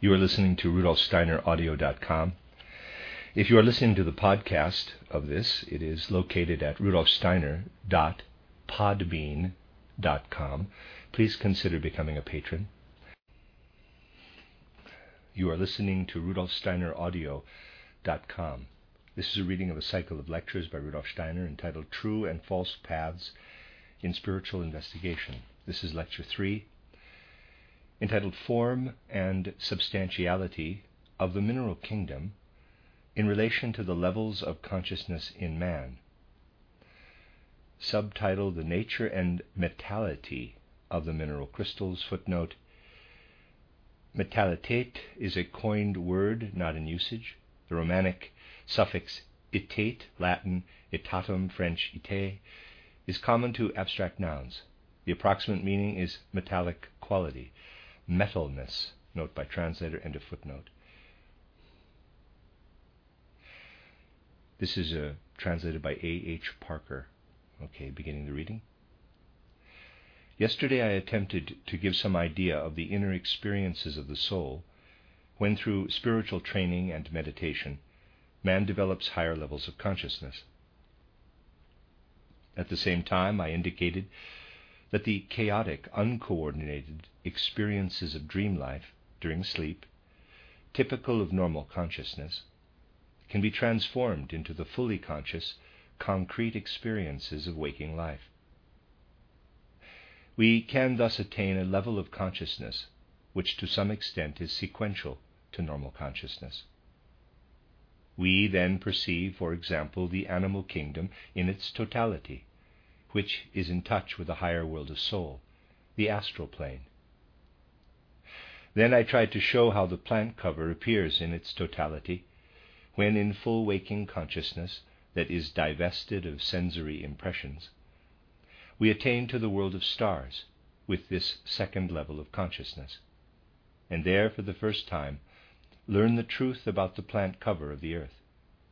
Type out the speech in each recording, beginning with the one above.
You are listening to RudolfSteinerAudio.com. If you are listening to the podcast of this, it is located at rudolfsteiner.podbean.com. Please consider becoming a patron. You are listening to RudolfSteinerAudio.com. This is a reading of a cycle of lectures by Rudolf Steiner entitled True and False Paths in Spiritual Investigation. This is Lecture 3, entitled Form and Substantiality of the Mineral Kingdom in Relation to the Levels of Consciousness in Man. Subtitled The Nature and Metallity of the Mineral Crystals. Footnote: Metallitate is a coined word not in usage. The Romanic suffix itate, Latin itatum, French ite, is common to abstract nouns. The approximate meaning is metallic quality, metalness. Note by translator, end of footnote. This is translated by A.H. Parker. Okay, beginning the reading. Yesterday I attempted to give some idea of the inner experiences of the soul when, through spiritual training and meditation, man develops higher levels of consciousness. At the same time, I indicated that the chaotic, uncoordinated experiences of dream life during sleep, typical of normal consciousness, can be transformed into the fully conscious, concrete experiences of waking life. We can thus attain a level of consciousness which to some extent is sequential to normal consciousness. We then perceive, for example, the animal kingdom in its totality, which is in touch with the higher world of soul, the astral plane. Then I tried to show how the plant cover appears in its totality when in full waking consciousness that is divested of sensory impressions, we attain to the world of stars with this second level of consciousness, and there for the first time learn the truth about the plant cover of the earth.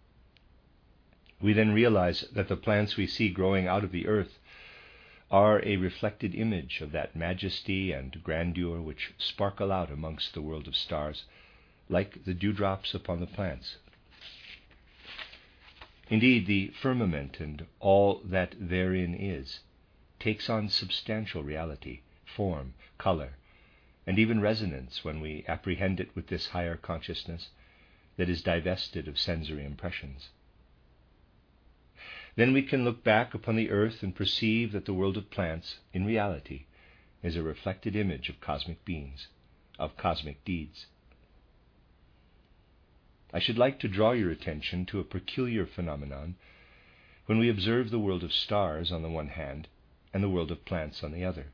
We then realize that the plants we see growing out of the earth are a reflected image of that majesty and grandeur which sparkle out amongst the world of stars, like the dewdrops upon the plants. Indeed, the firmament and all that therein is takes on substantial reality, form, color, and even resonance when we apprehend it with this higher consciousness that is divested of sensory impressions. Then we can look back upon the earth and perceive that the world of plants, in reality, is a reflected image of cosmic beings, of cosmic deeds. I should like to draw your attention to a peculiar phenomenon when we observe the world of stars on the one hand and the world of plants on the other.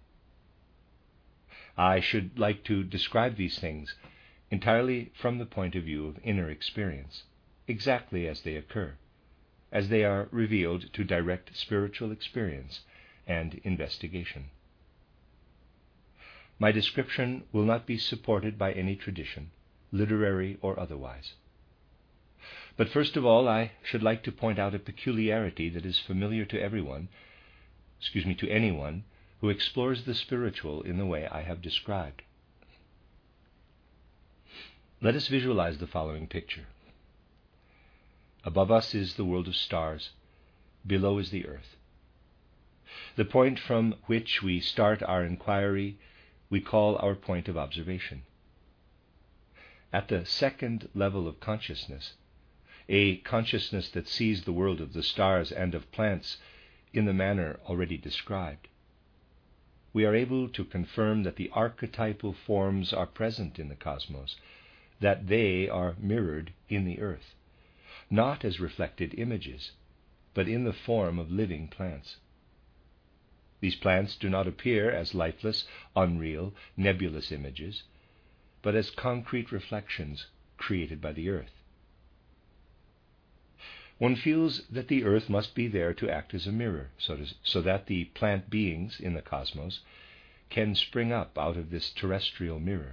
I should like to describe these things entirely from the point of view of inner experience, exactly as they occur, as they are revealed to direct spiritual experience and investigation. My description will not be supported by any tradition, literary or otherwise. But first of all, I should like to point out a peculiarity that is familiar to anyone who explores the spiritual in the way I have described. Let us visualize the following picture. Above us is the world of stars, below is the earth. The point from which we start our inquiry we call our point of observation. At the second level of consciousness, a consciousness that sees the world of the stars and of plants in the manner already described, we are able to confirm that the archetypal forms are present in the cosmos, that they are mirrored in the earth, not as reflected images, but in the form of living plants. These plants do not appear as lifeless, unreal, nebulous images, but as concrete reflections created by the earth. One feels that the earth must be there to act as a mirror, so that the plant beings in the cosmos can spring up out of this terrestrial mirror.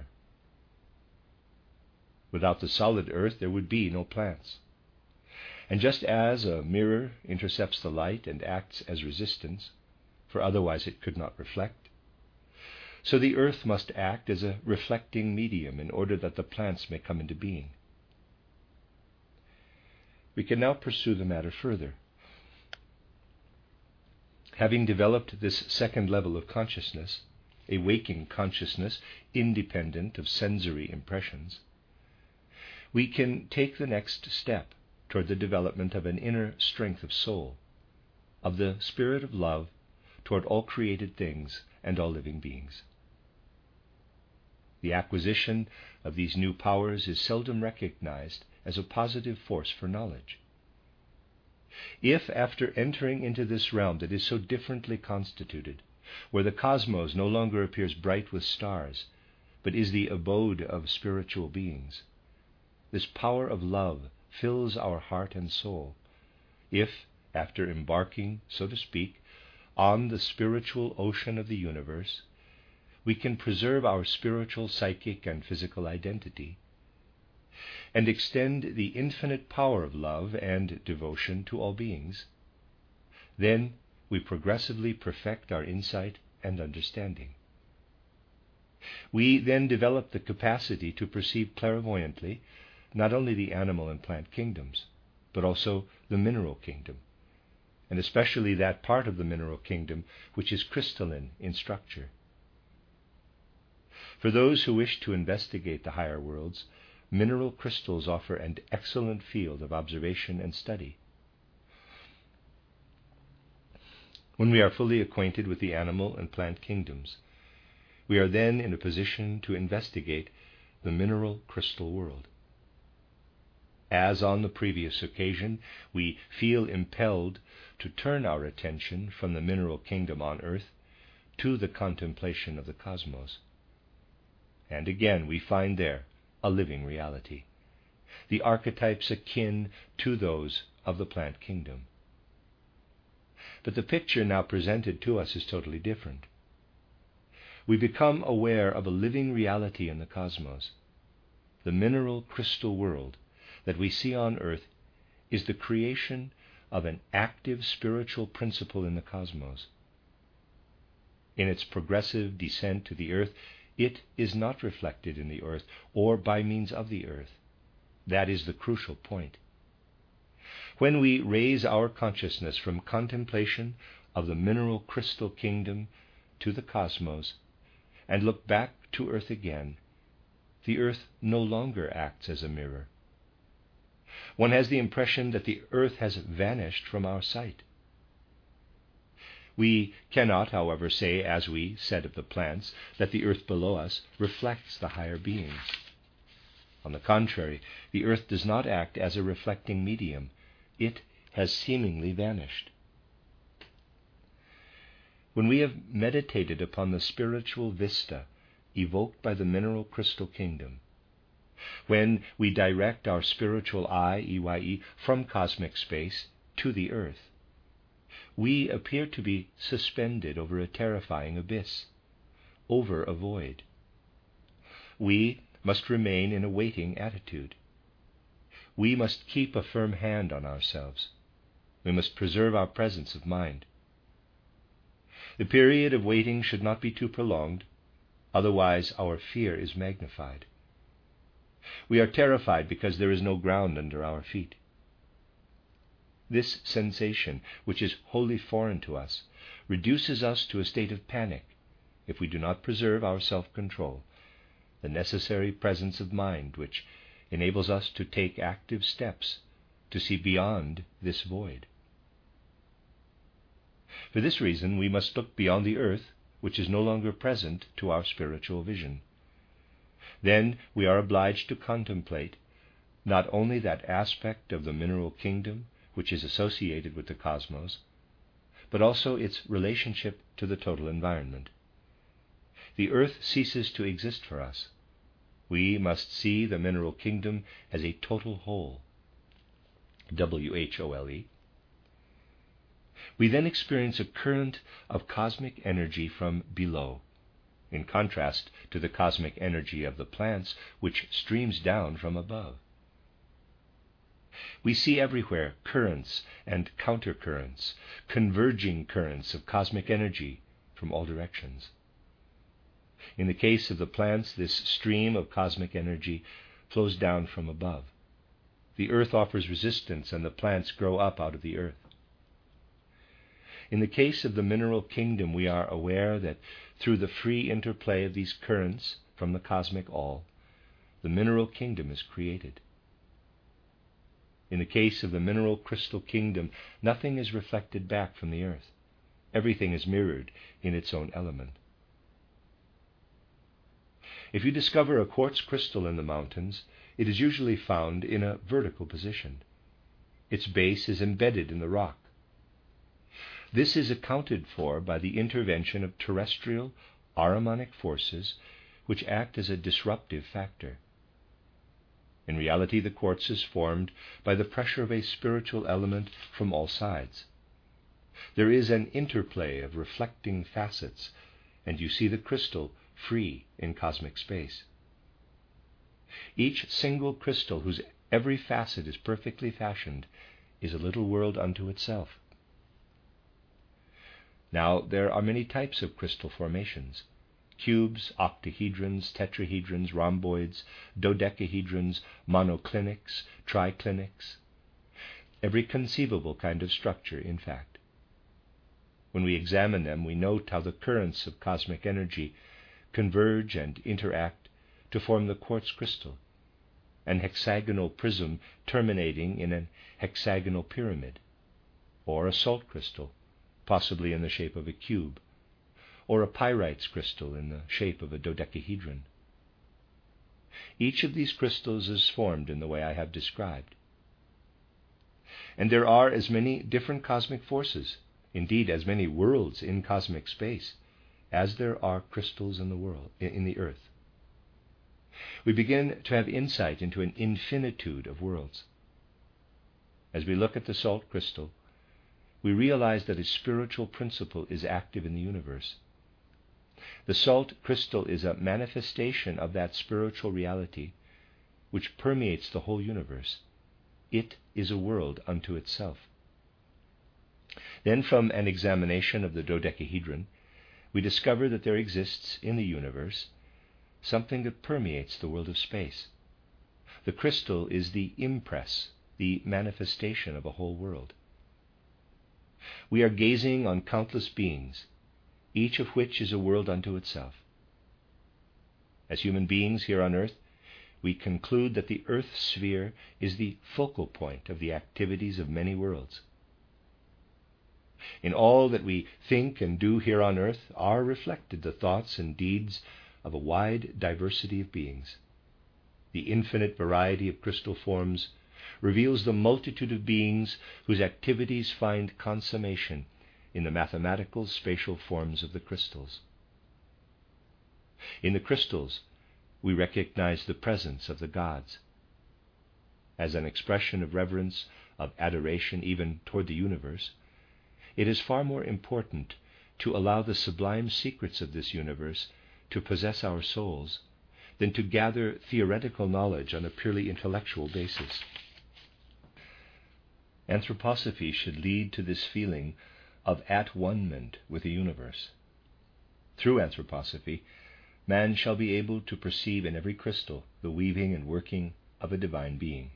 Without the solid earth there would be no plants. And just as a mirror intercepts the light and acts as resistance, for otherwise it could not reflect, So the earth must act as a reflecting medium in order that the plants may come into being. We can now pursue the matter further. Having developed this second level of consciousness, a waking consciousness independent of sensory impressions, we can take the next step toward the development of an inner strength of soul, of the spirit of love toward all created things and all living beings. The acquisition of these new powers is seldom recognized as a positive force for knowledge. If, after entering into this realm that is so differently constituted, where the cosmos no longer appears bright with stars, but is the abode of spiritual beings, this power of love fills our heart and soul, if, after embarking, so to speak, on the spiritual ocean of the universe, we can preserve our spiritual, psychic, and physical identity, and extend the infinite power of love and devotion to all beings, then we progressively perfect our insight and understanding. We then develop the capacity to perceive clairvoyantly not only the animal and plant kingdoms, but also the mineral kingdom, and especially that part of the mineral kingdom which is crystalline in structure. For those who wish to investigate the higher worlds, mineral crystals offer an excellent field of observation and study. When we are fully acquainted with the animal and plant kingdoms, we are then in a position to investigate the mineral crystal world. As on the previous occasion, we feel impelled to turn our attention from the mineral kingdom on earth to the contemplation of the cosmos. And again we find there a living reality, the archetypes akin to those of the plant kingdom. But the picture now presented to us is totally different. We become aware of a living reality in the cosmos. The mineral crystal world that we see on earth is the creation of an active spiritual principle in the cosmos. In its progressive descent to the earth, it is not reflected in the earth or by means of the earth. That is the crucial point. When we raise our consciousness from contemplation of the mineral crystal kingdom to the cosmos and look back to earth again, the earth no longer acts as a mirror. One has the impression that the earth has vanished from our sight. We cannot, however, say, as we said of the plants, that the earth below us reflects the higher beings. On the contrary, the earth does not act as a reflecting medium. It has seemingly vanished. When we have meditated upon the spiritual vista evoked by the mineral crystal kingdom, when we direct our spiritual eye, EYE, from cosmic space to the earth, we appear to be suspended over a terrifying abyss, over a void. We must remain in a waiting attitude. We must keep a firm hand on ourselves. We must preserve our presence of mind. The period of waiting should not be too prolonged, otherwise our fear is magnified. We are terrified because there is no ground under our feet. This sensation, which is wholly foreign to us, reduces us to a state of panic if we do not preserve our self-control, the necessary presence of mind which enables us to take active steps to see beyond this void. For this reason, we must look beyond the earth, which is no longer present to our spiritual vision. Then we are obliged to contemplate not only that aspect of the mineral kingdom which is associated with the cosmos, but also its relationship to the total environment. The earth ceases to exist for us. We must see the mineral kingdom as a total whole. WHOLE. We then experience a current of cosmic energy from below, in contrast to the cosmic energy of the plants which streams down from above. We see everywhere currents and countercurrents, converging currents of cosmic energy from all directions. In the case of the plants, this stream of cosmic energy flows down from above. The earth offers resistance, and the plants grow up out of the earth. In the case of the mineral kingdom, we are aware that through the free interplay of these currents from the cosmic all, the mineral kingdom is created. In the case of the mineral crystal kingdom, nothing is reflected back from the earth. Everything is mirrored in its own element. If you discover a quartz crystal in the mountains, it is usually found in a vertical position. Its base is embedded in the rock. This is accounted for by the intervention of terrestrial Ahrimanic forces which act as a disruptive factor. In reality, the quartz is formed by the pressure of a spiritual element from all sides. There is an interplay of reflecting facets, and you see the crystal free in cosmic space. Each single crystal, whose every facet is perfectly fashioned, is a little world unto itself. Now, there are many types of crystal formations: cubes, octahedrons, tetrahedrons, rhomboids, dodecahedrons, monoclinics, triclinics, every conceivable kind of structure, in fact. When we examine them, we note how the currents of cosmic energy converge and interact to form the quartz crystal, an hexagonal prism terminating in an hexagonal pyramid, or a salt crystal, possibly in the shape of a cube, or a pyrites crystal in the shape of a dodecahedron. Each of these crystals is formed in the way I have described. And there are as many different cosmic forces, indeed as many worlds in cosmic space, as there are crystals in the earth. We begin to have insight into an infinitude of worlds. As we look at the salt crystal, we realize that a spiritual principle is active in the universe. The salt crystal is a manifestation of that spiritual reality which permeates the whole universe. It is a world unto itself. Then, from an examination of the dodecahedron, we discover that there exists in the universe something that permeates the world of space. The crystal is the impress, the manifestation of a whole world. We are gazing on countless beings, each of which is a world unto itself. As human beings here on earth, we conclude that the earth sphere is the focal point of the activities of many worlds. In all that we think and do here on earth are reflected the thoughts and deeds of a wide diversity of beings. The infinite variety of crystal forms reveals the multitude of beings whose activities find consummation in the mathematical spatial forms of the crystals. In the crystals, we recognize the presence of the gods. As an expression of reverence, of adoration even toward the universe, it is far more important to allow the sublime secrets of this universe to possess our souls than to gather theoretical knowledge on a purely intellectual basis. Anthroposophy should lead to this feeling of at-one-ment with the universe. Through anthroposophy, man shall be able to perceive in every crystal the weaving and working of a divine being.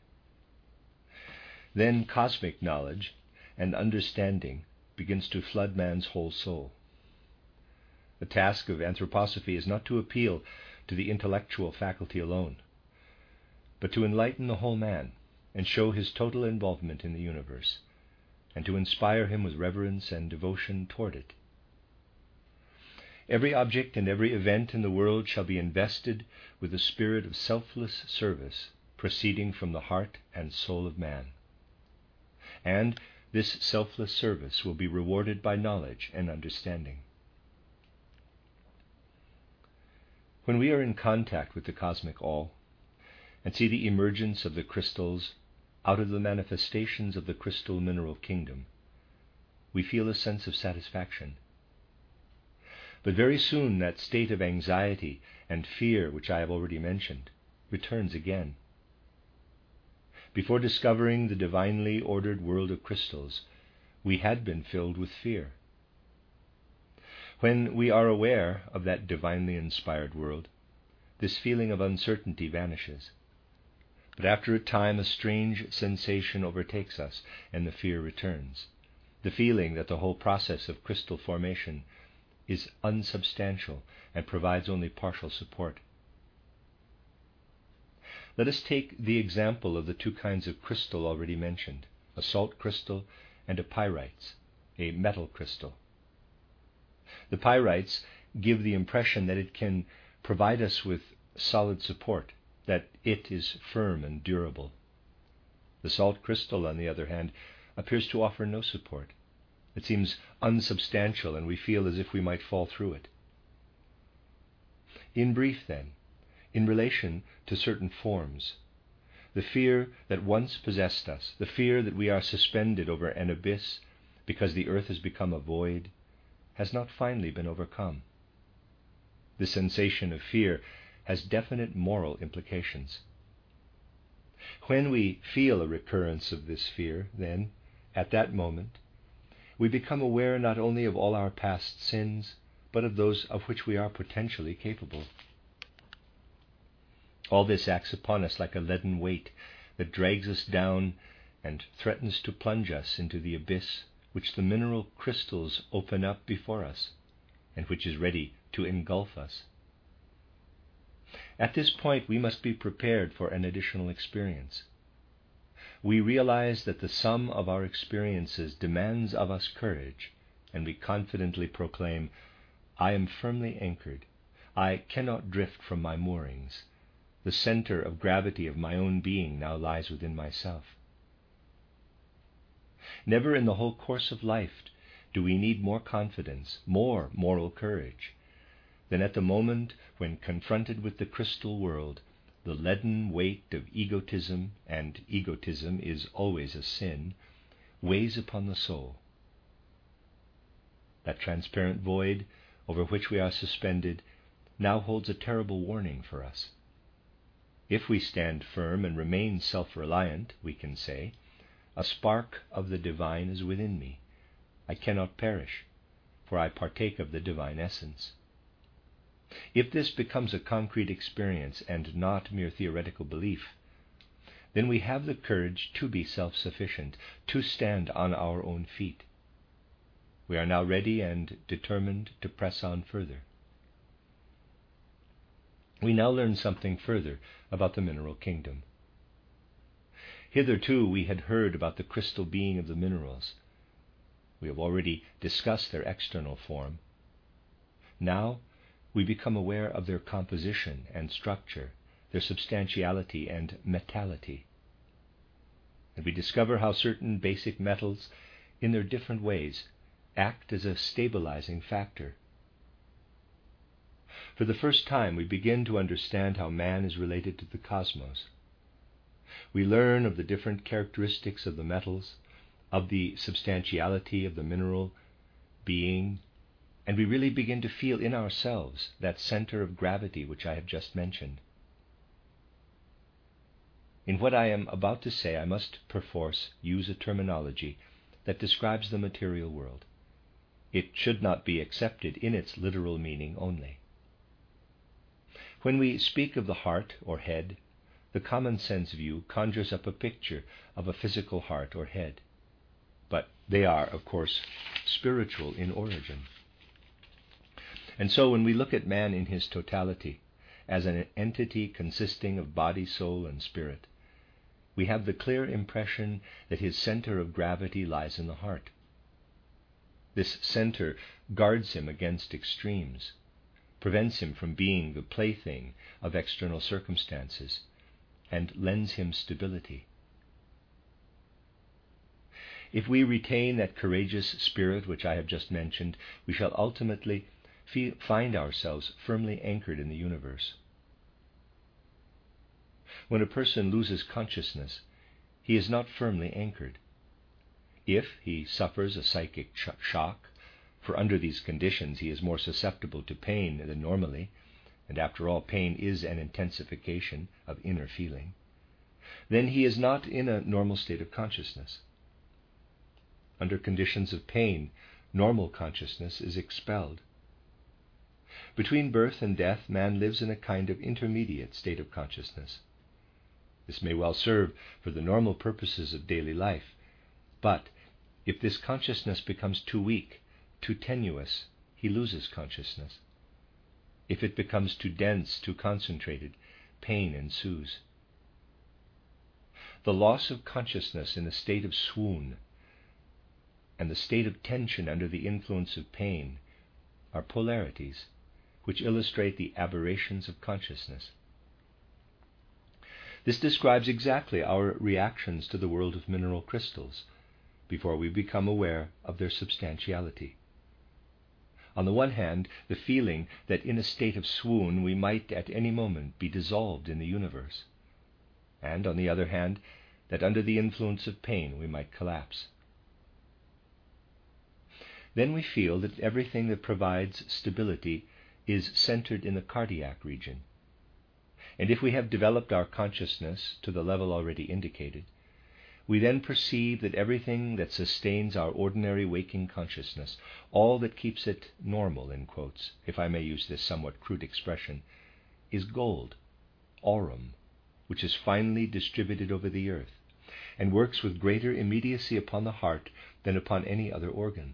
Then cosmic knowledge and understanding begins to flood man's whole soul. The task of anthroposophy is not to appeal to the intellectual faculty alone, but to enlighten the whole man and show his total involvement in the universe, and to inspire him with reverence and devotion toward it. Every object and every event in the world shall be invested with a spirit of selfless service proceeding from the heart and soul of man. And this selfless service will be rewarded by knowledge and understanding. When we are in contact with the cosmic all and see the emergence of the crystals out of the manifestations of the crystal mineral kingdom, we feel a sense of satisfaction. But very soon that state of anxiety and fear which I have already mentioned returns again. Before discovering the divinely ordered world of crystals, we had been filled with fear. When we are aware of that divinely inspired world, this feeling of uncertainty vanishes. But after a time, a strange sensation overtakes us, and the fear returns. The feeling that the whole process of crystal formation is unsubstantial and provides only partial support. Let us take the example of the two kinds of crystal already mentioned, a salt crystal and a pyrites, a metal crystal. The pyrites give the impression that it can provide us with solid support, that it is firm and durable. The salt crystal, on the other hand, appears to offer no support. It seems unsubstantial, and we feel as if we might fall through it. In brief, then, in relation to certain forms, the fear that once possessed us, the fear that we are suspended over an abyss because the earth has become a void, has not finally been overcome. The sensation of fear has definite moral implications. When we feel a recurrence of this fear, then, at that moment, we become aware not only of all our past sins, but of those of which we are potentially capable. All this acts upon us like a leaden weight that drags us down and threatens to plunge us into the abyss which the mineral crystals open up before us, and which is ready to engulf us. At this point, we must be prepared for an additional experience. We realize that the sum of our experiences demands of us courage, and we confidently proclaim, "I am firmly anchored. I cannot drift from my moorings. The center of gravity of my own being now lies within myself." Never in the whole course of life do we need more confidence, more moral courage, than at the moment when confronted with the crystal world, the leaden weight of egotism, and egotism is always a sin, weighs upon the soul. That transparent void over which we are suspended now holds a terrible warning for us. If we stand firm and remain self-reliant, we can say, "A spark of the divine is within me. I cannot perish, for I partake of the divine essence." If this becomes a concrete experience and not mere theoretical belief, then we have the courage to be self-sufficient, to stand on our own feet. We are now ready and determined to press on further. We now learn something further about the mineral kingdom. Hitherto we had heard about the crystal being of the minerals. We have already discussed their external form. Now we become aware of their composition and structure, their substantiality and metality. And we discover how certain basic metals, in their different ways, act as a stabilizing factor. For the first time, we begin to understand how man is related to the cosmos. We learn of the different characteristics of the metals, of the substantiality of the mineral being, and we really begin to feel in ourselves that center of gravity which I have just mentioned. In what I am about to say, I must perforce use a terminology that describes the material world. It should not be accepted in its literal meaning only. When we speak of the heart or head, the common sense view conjures up a picture of a physical heart or head. But they are, of course, spiritual in origin. And so when we look at man in his totality, as an entity consisting of body, soul, and spirit, we have the clear impression that his center of gravity lies in the heart. This center guards him against extremes, prevents him from being the plaything of external circumstances, and lends him stability. If we retain that courageous spirit which I have just mentioned, we shall ultimately find ourselves firmly anchored in the universe. When a person loses consciousness, he is not firmly anchored. If he suffers a psychic shock, for under these conditions he is more susceptible to pain than normally, and after all, pain is an intensification of inner feeling, then he is not in a normal state of consciousness. Under conditions of pain, normal consciousness is expelled, Between birth and death, man lives in a kind of intermediate state of consciousness. This may well serve for the normal purposes of daily life, but if this consciousness becomes too weak, too tenuous, he loses consciousness. If it becomes too dense, too concentrated, pain ensues. The loss of consciousness in a state of swoon and the state of tension under the influence of pain are polarities which illustrate the aberrations of consciousness. This describes exactly our reactions to the world of mineral crystals before we become aware of their substantiality. On the one hand, the feeling that in a state of swoon we might at any moment be dissolved in the universe, and on the other hand, that under the influence of pain we might collapse. Then we feel that everything that provides stability is centered in the cardiac region. And if we have developed our consciousness to the level already indicated, we then perceive that everything that sustains our ordinary waking consciousness, all that keeps it normal, in quotes, if I may use this somewhat crude expression, is gold, aurum, which is finely distributed over the earth, and works with greater immediacy upon the heart than upon any other organ.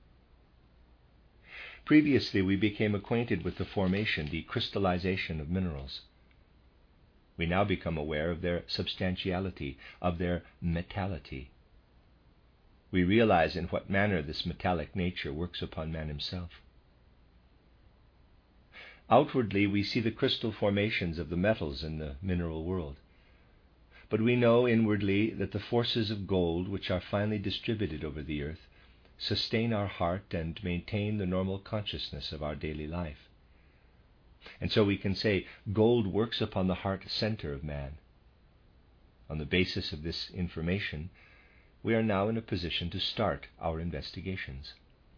Previously, we became acquainted with the formation, the crystallization of minerals. We now become aware of their substantiality, of their metallity. We realize in what manner this metallic nature works upon man himself. Outwardly, we see the crystal formations of the metals in the mineral world. But we know inwardly that the forces of gold, which are finely distributed over the earth, sustain our heart and maintain the normal consciousness of our daily life. And so we can say gold works upon the heart center of man. On the basis of this information, we are now in a position to start our investigations.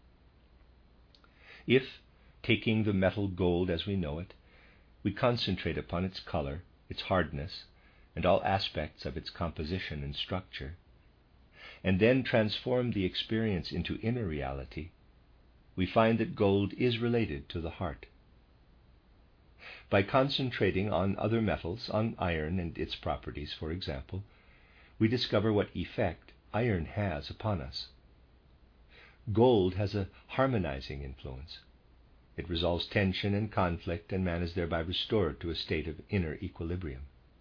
If, taking the metal gold as we know it, we concentrate upon its color, its hardness, and all aspects of its composition and structure, and then transform the experience into inner reality, we find that gold is related to the heart. By concentrating on other metals, on iron and its properties, for example, we discover what effect iron has upon us. Gold has a harmonizing influence. It resolves tension and conflict, and man is thereby restored to a state of inner equilibrium.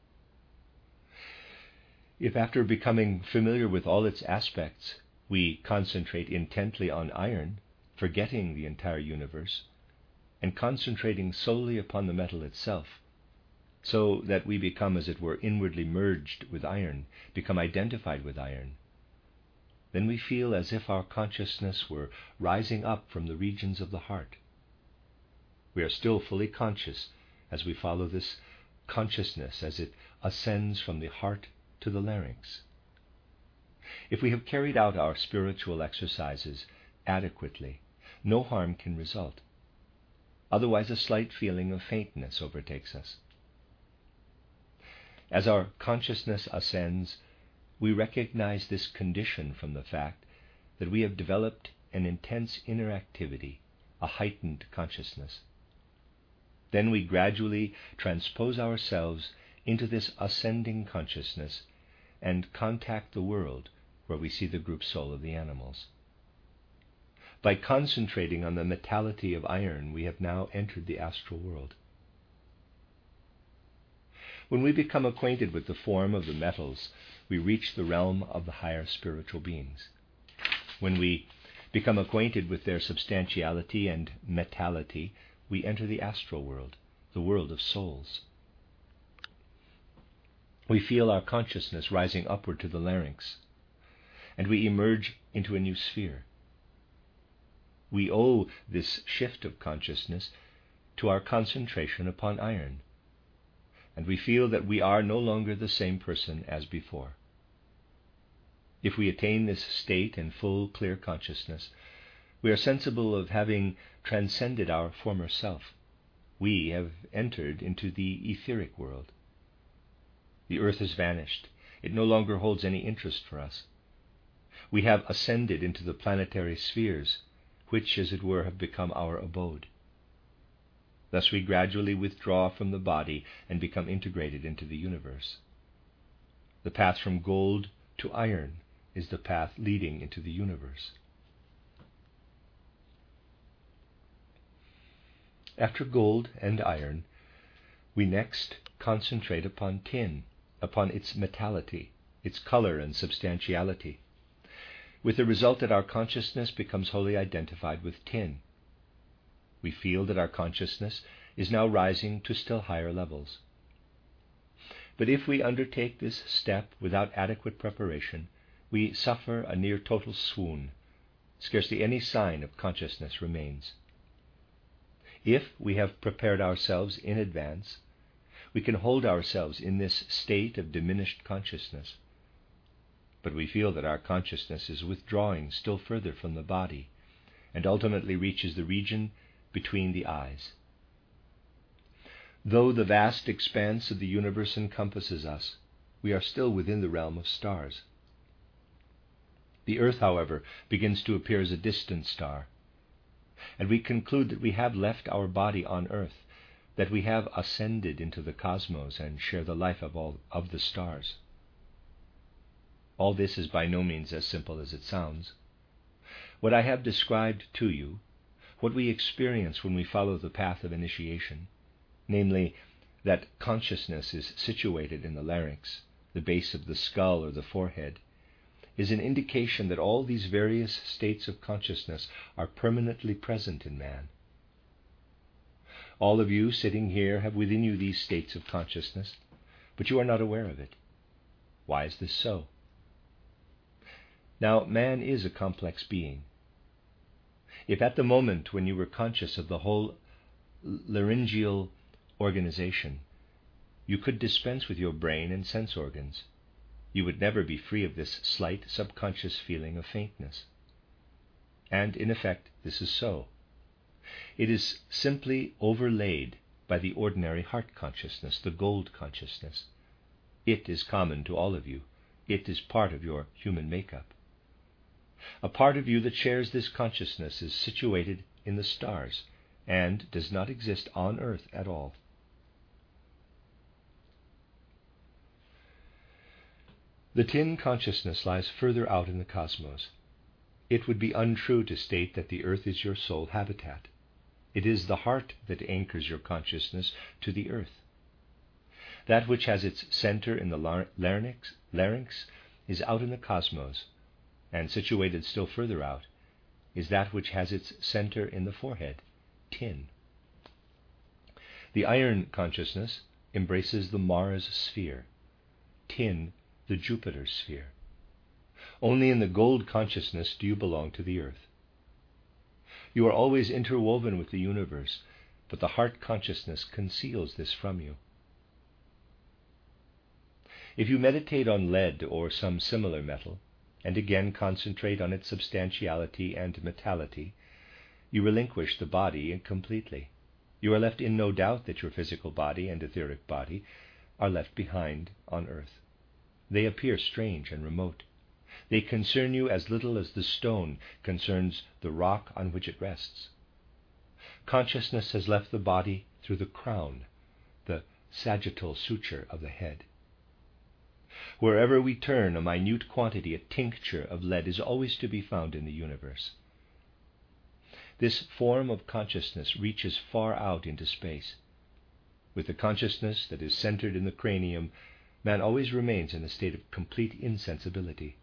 If after becoming familiar with all its aspects, we concentrate intently on iron, forgetting the entire universe, and concentrating solely upon the metal itself, so that we become, as it were, inwardly merged with iron, become identified with iron, then we feel as if our consciousness were rising up from the regions of the heart. We are still fully conscious as we follow this consciousness as it ascends from the heart to the larynx. If we have carried out our spiritual exercises adequately, no harm can result. Otherwise, a slight feeling of faintness overtakes us. As our consciousness ascends, we recognize this condition from the fact that we have developed an intense inner activity, a heightened consciousness. Then we gradually transpose ourselves into this ascending consciousness and contact the world where we see the group soul of the animals. By concentrating on the metallity of iron, we have now entered the astral world. When we become acquainted with the form of the metals, we reach the realm of the higher spiritual beings. When we become acquainted with their substantiality and metallity, we enter the astral world, the world of souls. We feel our consciousness rising upward to the larynx, and we emerge into a new sphere. We owe this shift of consciousness to our concentration upon iron, and we feel that we are no longer the same person as before. If we attain this state in full, clear consciousness, we are sensible of having transcended our former self. We have entered into the etheric world. The earth has vanished. It no longer holds any interest for us. We have ascended into the planetary spheres, which, as it were, have become our abode. Thus we gradually withdraw from the body and become integrated into the universe. The path from gold to iron is the path leading into the universe. After gold and iron, we next concentrate upon tin, upon its metallicity, its color and substantiality, with the result that our consciousness becomes wholly identified with tin. We feel that our consciousness is now rising to still higher levels. But if we undertake this step without adequate preparation, we suffer a near total swoon. Scarcely any sign of consciousness remains. If we have prepared ourselves in advance, we can hold ourselves in this state of diminished consciousness. But we feel that our consciousness is withdrawing still further from the body and ultimately reaches the region between the eyes. Though the vast expanse of the universe encompasses us, we are still within the realm of stars. The earth, however, begins to appear as a distant star, and we conclude that we have left our body on earth, that we have ascended into the cosmos and share the life of all of the stars. All this is by no means as simple as it sounds. What I have described to you, what we experience when we follow the path of initiation, namely, that consciousness is situated in the larynx, the base of the skull or the forehead, is an indication that all these various states of consciousness are permanently present in man. All of you sitting here have within you these states of consciousness, but you are not aware of it. Why is this so? Now, man is a complex being. If at the moment when you were conscious of the whole laryngeal organization, you could dispense with your brain and sense organs, you would never be free of this slight subconscious feeling of faintness. And in effect, this is so. It is simply overlaid by the ordinary heart consciousness, the gold consciousness. It is common to all of you. It is part of your human makeup. A part of you that shares this consciousness is situated in the stars and does not exist on earth at all. The tin consciousness lies further out in the cosmos. It would be untrue to state that the earth is your sole habitat. It is the heart that anchors your consciousness to the earth. That which has its center in the larynx is out in the cosmos, and situated still further out is that which has its center in the forehead, tin. The iron consciousness embraces the Mars sphere, tin the Jupiter sphere. Only in the gold consciousness do you belong to the earth. You are always interwoven with the universe, but the heart consciousness conceals this from you. If you meditate on lead or some similar metal, and again concentrate on its substantiality and metallity, you relinquish the body completely. You are left in no doubt that your physical body and etheric body are left behind on earth. They appear strange and remote. They concern you as little as the stone concerns the rock on which it rests. Consciousness has left the body through the crown, the sagittal suture of the head. Wherever we turn, a minute quantity, a tincture of lead is always to be found in the universe. This form of consciousness reaches far out into space. With the consciousness that is centered in the cranium, man always remains in a state of complete insensibility.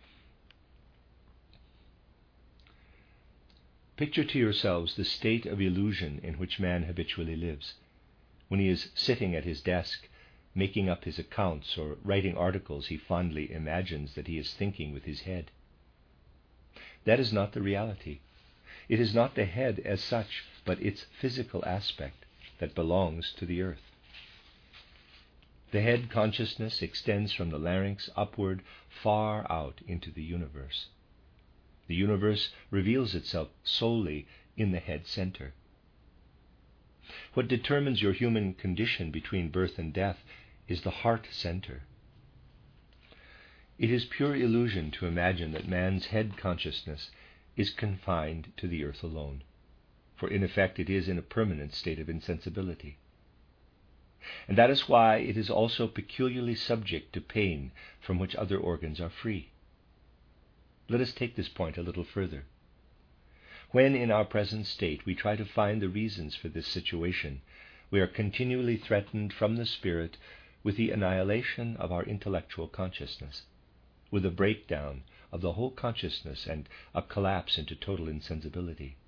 Picture to yourselves the state of illusion in which man habitually lives, when he is sitting at his desk, making up his accounts or writing articles he fondly imagines that he is thinking with his head. That is not the reality. It is not the head as such, but its physical aspect that belongs to the earth. The head consciousness extends from the larynx upward far out into the universe. The universe reveals itself solely in the head center. What determines your human condition between birth and death is the heart center. It is pure illusion to imagine that man's head consciousness is confined to the earth alone. for in effect it is in a permanent state of insensibility. And that is why it is also peculiarly subject to pain from which other organs are free. Let us take this point a little further. When in our present state we try to find the reasons for this situation, we are continually threatened from the spirit with the annihilation of our intellectual consciousness, with a breakdown of the whole consciousness and a collapse into total insensibility.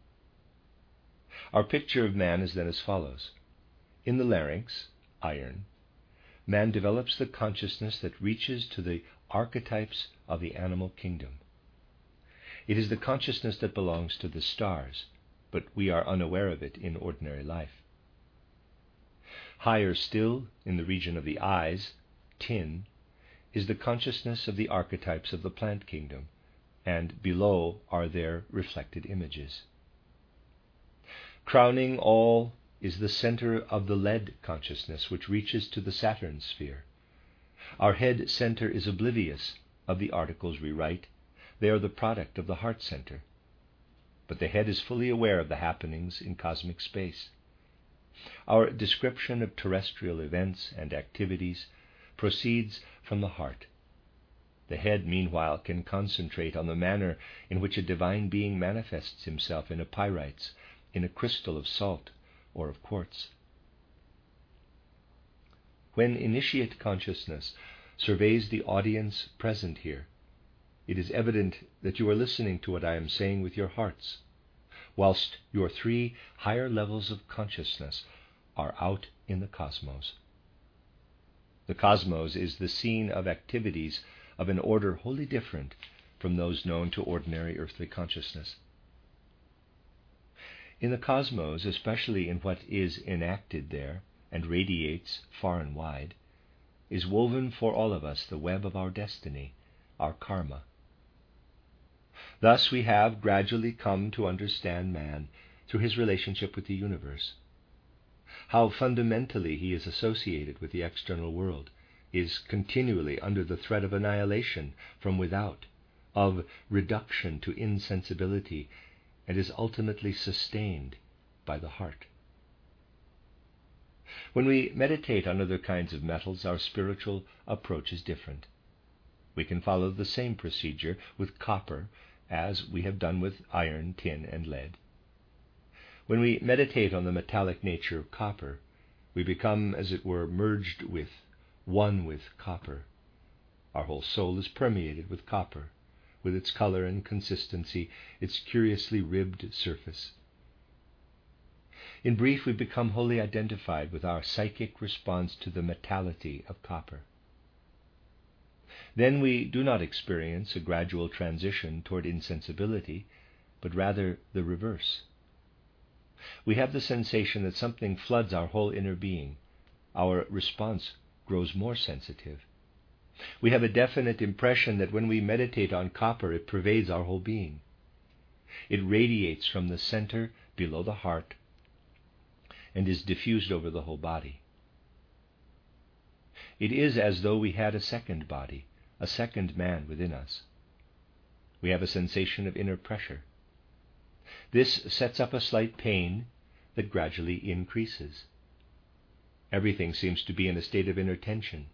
Our picture of man is then as follows. In the larynx, iron, man develops the consciousness that reaches to the archetypes of the animal kingdom. It is the consciousness that belongs to the stars, but we are unaware of it in ordinary life. Higher still, in the region of the eyes, tin, is the consciousness of the archetypes of the plant kingdom, and below are their reflected images. Crowning all is the center of the lead consciousness, which reaches to the Saturn sphere. Our head center is oblivious of the articles we write. They are the product of the heart center. But the head is fully aware of the happenings in cosmic space. Our description of terrestrial events and activities proceeds from the heart. The head, meanwhile, can concentrate on the manner in which a divine being manifests himself in a pyrites, in a crystal of salt or of quartz. When initiate consciousness surveys the audience present here, it is evident that you are listening to what I am saying with your hearts, whilst your three higher levels of consciousness are out in the cosmos. The cosmos is the scene of activities of an order wholly different from those known to ordinary earthly consciousness. In the cosmos, especially in what is enacted there and radiates far and wide, is woven for all of us the web of our destiny, our karma. Thus we have gradually come to understand man through his relationship with the universe. How fundamentally he is associated with the external world, is continually under the threat of annihilation from without, of reduction to insensibility, and is ultimately sustained by the heart. When we meditate on other kinds of metals, our spiritual approach is different. We can follow the same procedure with copper as we have done with iron, tin, and lead. When we meditate on the metallic nature of copper, we become, as it were, merged with, one with copper. Our whole soul is permeated with copper, with its color and consistency, its curiously ribbed surface. In brief, we become wholly identified with our psychic response to the metallicity of copper. Then we do not experience a gradual transition toward insensibility, but rather the reverse. We have the sensation that something floods our whole inner being. Our response grows more sensitive. We have a definite impression that when we meditate on copper, it pervades our whole being. It radiates from the center below the heart and is diffused over the whole body. It is as though we had a second body, a second man within us. We have a sensation of inner pressure. This sets up a slight pain that gradually increases. Everything seems to be in a state of inner tension.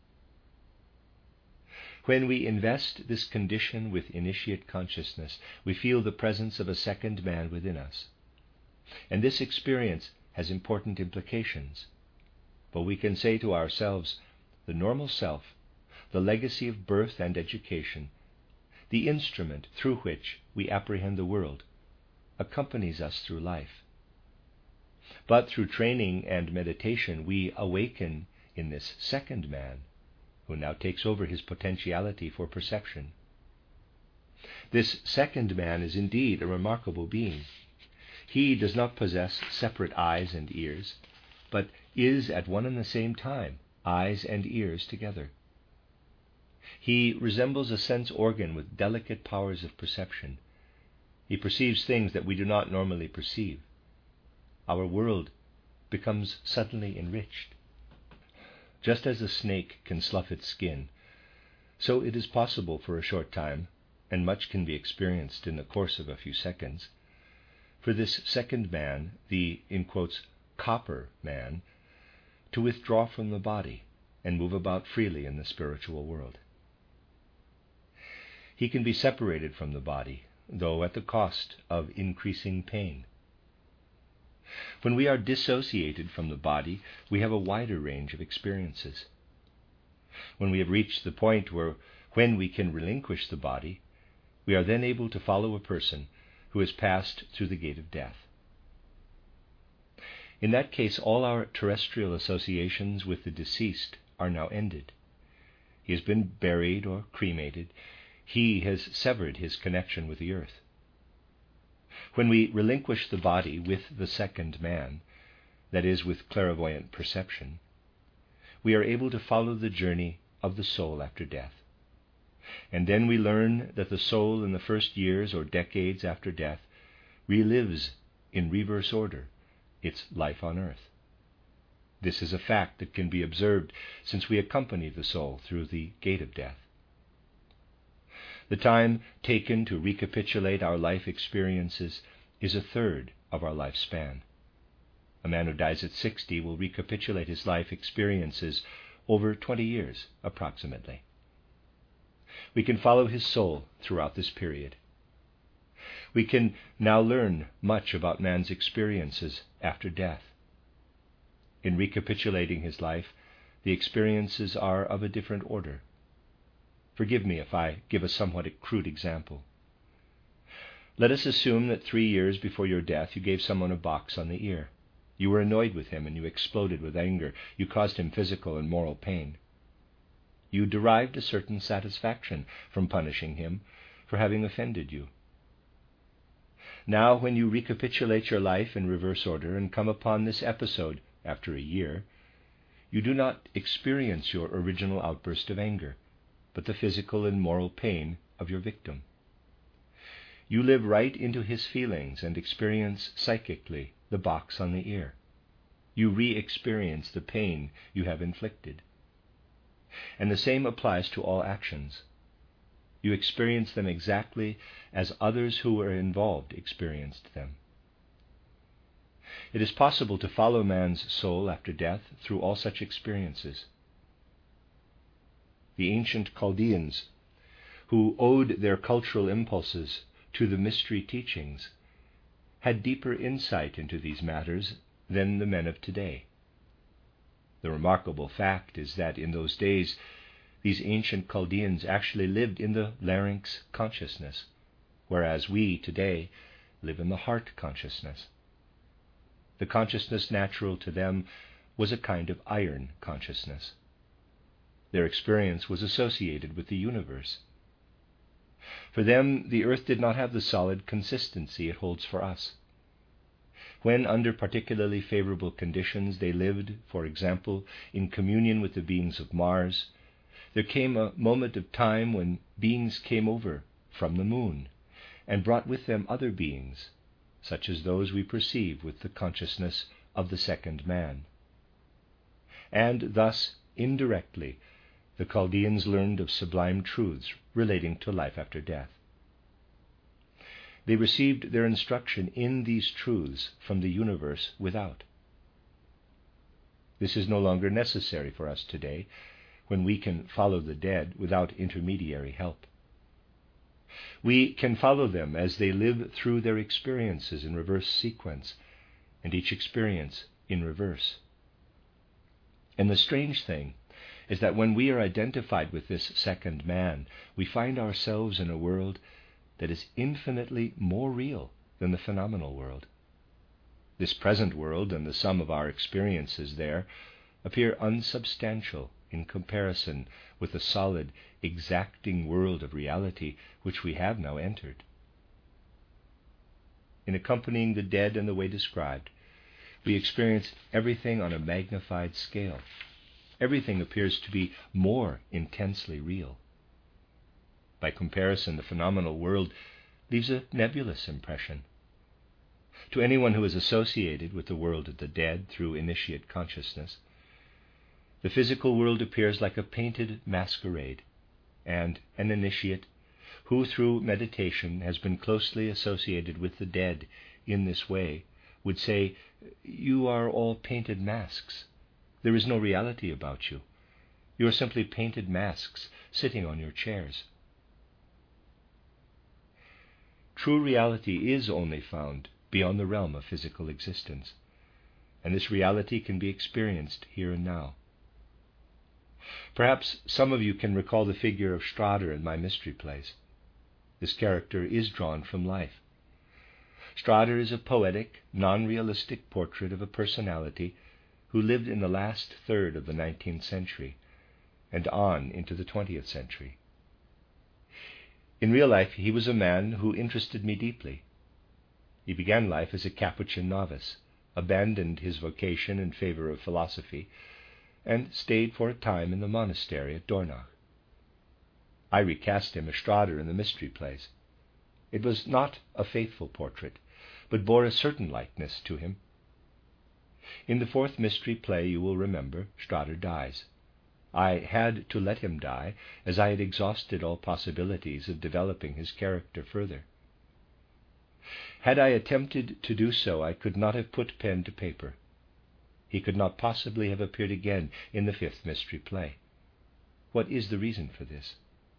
When we invest this condition with initiate consciousness, we feel the presence of a second man within us. And this experience has important implications. For we can say to ourselves, the normal self, the legacy of birth and education, the instrument through which we apprehend the world, accompanies us through life. But through training and meditation, we awaken in this second man, who now takes over his potentiality for perception. This second man is indeed a remarkable being. He does not possess separate eyes and ears, but is at one and the same time eyes and ears together. He resembles a sense organ with delicate powers of perception. He perceives things that we do not normally perceive. Our world becomes suddenly enriched. Just as a snake can slough its skin, so it is possible for a short time, and much can be experienced in the course of a few seconds, for this second man, the, in quotes, copper man, to withdraw from the body and move about freely in the spiritual world. He can be separated from the body, though at the cost of increasing pain. When we are dissociated from the body, we have a wider range of experiences. When we have reached the point when we can relinquish the body, we are then able to follow a person who has passed through the gate of death. In that case, all our terrestrial associations with the deceased are now ended. He has been buried or cremated. He has severed his connection with the earth. When we relinquish the body with the second man, that is, with clairvoyant perception, we are able to follow the journey of the soul after death. And then we learn that the soul in the first years or decades after death relives in reverse order its life on earth. This is a fact that can be observed since we accompany the soul through the gate of death. The time taken to recapitulate our life experiences is a third of our lifespan. A man who dies at 60 will recapitulate his life experiences over 20 years, approximately. We can follow his soul throughout this period. We can now learn much about man's experiences after death. In recapitulating his life, the experiences are of a different order. Forgive me if I give a somewhat crude example. Let us assume that 3 years before your death you gave someone a box on the ear. You were annoyed with him and you exploded with anger. You caused him physical and moral pain. You derived a certain satisfaction from punishing him for having offended you. Now, when you recapitulate your life in reverse order and come upon this episode after a year, you do not experience your original outburst of anger, but the physical and moral pain of your victim. You live right into his feelings and experience psychically the box on the ear. You re-experience the pain you have inflicted. And the same applies to all actions. You experience them exactly as others who were involved experienced them. It is possible to follow man's soul after death through all such experiences. The ancient Chaldeans, who owed their cultural impulses to the mystery teachings, had deeper insight into these matters than the men of today. The remarkable fact is that in those days, these ancient Chaldeans actually lived in the larynx consciousness, whereas we today live in the heart consciousness. The consciousness natural to them was a kind of iron consciousness. Their experience was associated with the universe. For them, the earth did not have the solid consistency it holds for us. When, under particularly favorable conditions, they lived, for example, in communion with the beings of Mars, there came a moment of time when beings came over from the moon and brought with them other beings, such as those we perceive with the consciousness of the second man. And thus, indirectly, the Chaldeans learned of sublime truths relating to life after death. They received their instruction in these truths from the universe without. This is no longer necessary for us today, when we can follow the dead without intermediary help. We can follow them as they live through their experiences in reverse sequence, and each experience in reverse. And the strange thing is that when we are identified with this second man, we find ourselves in a world that is infinitely more real than the phenomenal world. This present world and the sum of our experiences there appear unsubstantial in comparison with the solid, exacting world of reality which we have now entered. In accompanying the dead in the way described, we experience everything on a magnified scale. Everything appears to be more intensely real. By comparison, the phenomenal world leaves a nebulous impression. To anyone who is associated with the world of the dead through initiate consciousness, the physical world appears like a painted masquerade, and an initiate who through meditation has been closely associated with the dead in this way would say, "You are all painted masks. There is no reality about you. You are simply painted masks sitting on your chairs." True reality is only found beyond the realm of physical existence, and this reality can be experienced here and now. Perhaps some of you can recall the figure of Strader in my mystery plays. This character is drawn from life. Strader is a poetic, non-realistic portrait of a personality who lived in the last third of the 19th century and on into the 20th century. In real life, he was a man who interested me deeply. He began life as a Capuchin novice, abandoned his vocation in favor of philosophy, and stayed for a time in the monastery at Dornach. I recast him as Strader in the mystery plays. It was not a faithful portrait, but bore a certain likeness to him. In the fourth mystery play, you will remember, Strader dies. I had to let him die, as I had exhausted all possibilities of developing his character further. Had I attempted to do so, I could not have put pen to paper. He could not possibly have appeared again in the fifth mystery play. What is the reason for this?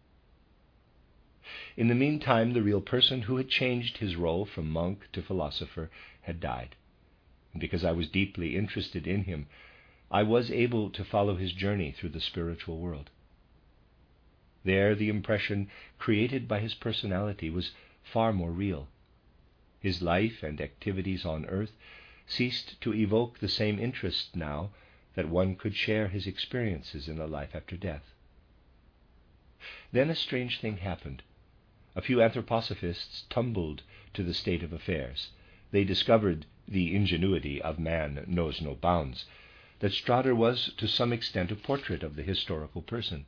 In the meantime, the real person who had changed his role from monk to philosopher had died, and because I was deeply interested in him, I was able to follow his journey through the spiritual world. There, the impression created by his personality was far more real. His life and activities on earth ceased to evoke the same interest now that one could share his experiences in a life after death. Then a strange thing happened. A few anthroposophists tumbled to the state of affairs. They discovered, the ingenuity of man knows no bounds, that Strader was to some extent a portrait of the historical person.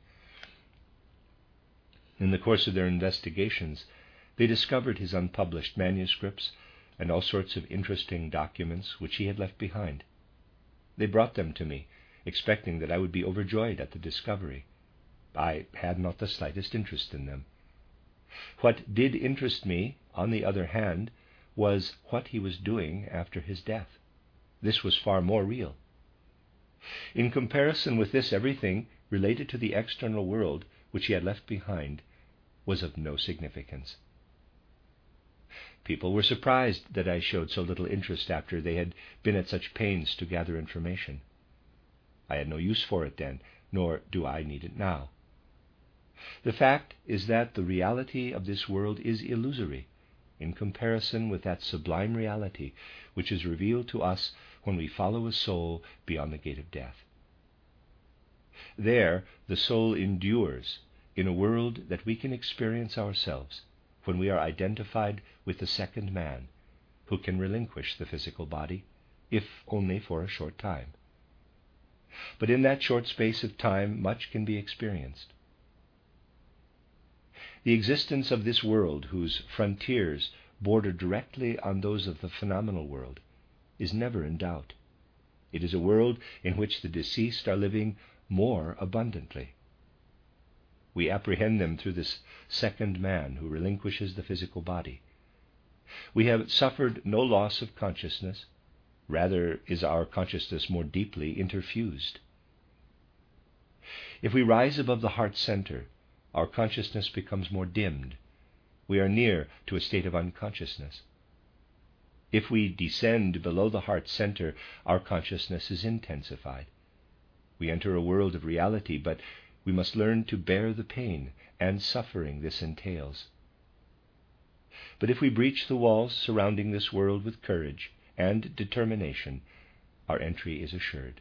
In the course of their investigations, they discovered his unpublished manuscripts and all sorts of interesting documents which he had left behind. They brought them to me, expecting that I would be overjoyed at the discovery. I had not the slightest interest in them. What did interest me, on the other hand, was what he was doing after his death. This was far more real. In comparison with this, everything related to the external world which he had left behind was of no significance. People were surprised that I showed so little interest after they had been at such pains to gather information. I had no use for it then, nor do I need it now. The fact is that the reality of this world is illusory in comparison with that sublime reality which is revealed to us when we follow a soul beyond the gate of death. There, the soul endures in a world that we can experience ourselves when we are identified with the second man, who can relinquish the physical body, if only for a short time. But in that short space of time, much can be experienced. The existence of this world, whose frontiers border directly on those of the phenomenal world, is never in doubt. It is a world in which the deceased are living more abundantly. We apprehend them through this second man who relinquishes the physical body. We have suffered no loss of consciousness. Rather is our consciousness more deeply interfused. If we rise above the heart center, our consciousness becomes more dimmed. We are near to a state of unconsciousness. If we descend below the heart center, our consciousness is intensified. We enter a world of reality, but we must learn to bear the pain and suffering this entails. But if we breach the walls surrounding this world with courage and determination, our entry is assured.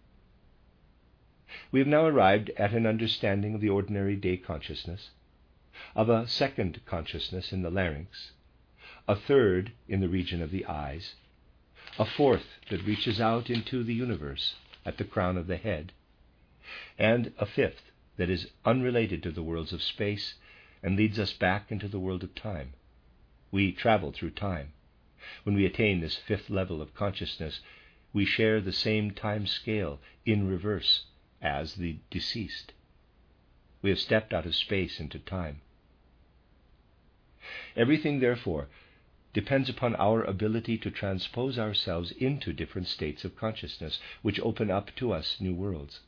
We have now arrived at an understanding of the ordinary day consciousness, of a second consciousness in the larynx, a third in the region of the eyes, a fourth that reaches out into the universe at the crown of the head, and a fifth that is unrelated to the worlds of space and leads us back into the world of time. We travel through time. When we attain this fifth level of consciousness, we share the same time scale in reverse as the deceased. We have stepped out of space into time. Everything, therefore, depends upon our ability to transpose ourselves into different states of consciousness, which open up to us new worlds.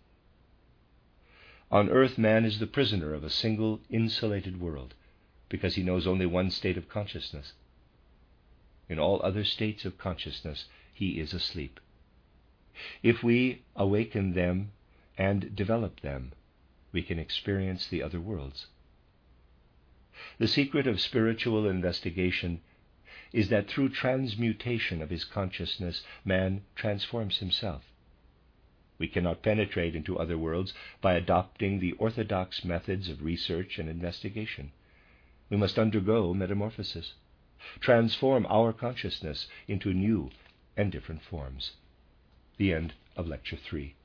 On earth, man is the prisoner of a single, insulated world, because he knows only one state of consciousness. In all other states of consciousness, he is asleep. If we awaken them and develop them, we can experience the other worlds. The secret of spiritual investigation is that through transmutation of his consciousness, man transforms himself. We cannot penetrate into other worlds by adopting the orthodox methods of research and investigation. We must undergo metamorphosis, transform our consciousness into new and different forms. The end of Lecture 3.